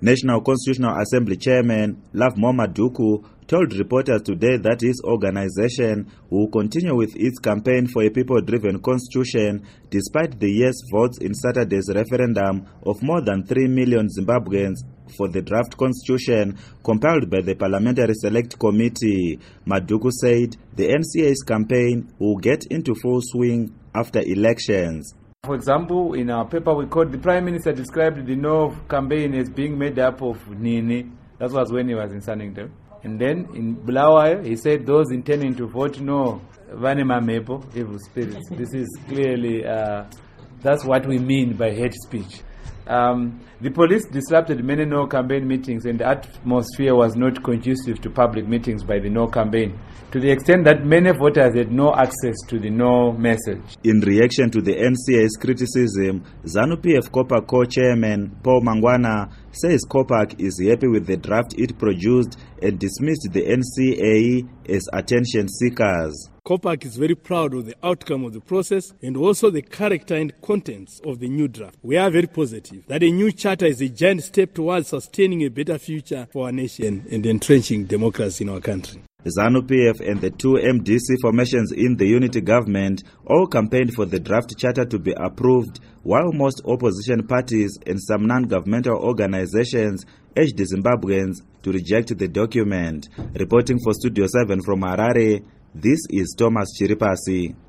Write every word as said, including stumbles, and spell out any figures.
National Constitutional Assembly Chairman Lovemore Maduku told reporters today that his organization will continue with its campaign for a people-driven constitution despite the yes votes in Saturday's referendum of more than three million Zimbabweans for the draft constitution compiled by the Parliamentary Select Committee. Maduku said the N C A's campaign will get into full swing after elections. For example, in our paper we called, the Prime Minister described the No campaign as being made up of Nini. That was when he was in Sunnington. And then in Bulawayo, he said those intending to vote no, Vanima Mepo, evil spirits. This is clearly, uh, that's what we mean by hate speech. Um, the police disrupted many no campaign meetings, and the atmosphere was not conducive to public meetings by the no campaign, to the extent that many voters had no access to the no message. In reaction to the N C A's criticism, ZANU-P F COPAC co-chairman Paul Mangwana says COPAC is happy with the draft it produced and dismissed the N C A as attention seekers. COPAC is very proud of the outcome of the process and also the character and contents of the new draft. We are very positive that a new charter is a giant step towards sustaining a better future for our nation and entrenching democracy in our country. ZANU-P F and the two M D C formations in the unity government all campaigned for the draft charter to be approved, while most opposition parties and some non-governmental organizations urged the Zimbabweans to reject the document. Reporting for Studio seven from Harare, this is Thomas Chiripasi.